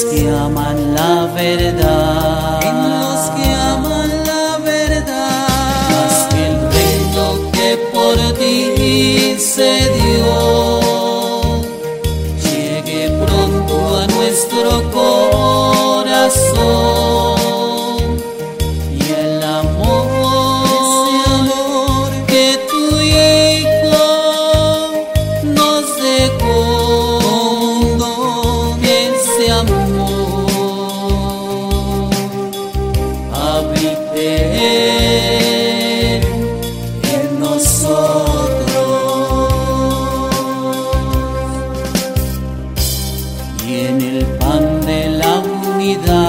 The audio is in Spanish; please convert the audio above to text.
que aman la verdad, en los que aman la verdad. Haz que el reino que por ti se dio llegue pronto a nuestro corazón, y el amor que tu Hijo nos dejó, ese amor habite en nosotros, y en el pan de la unidad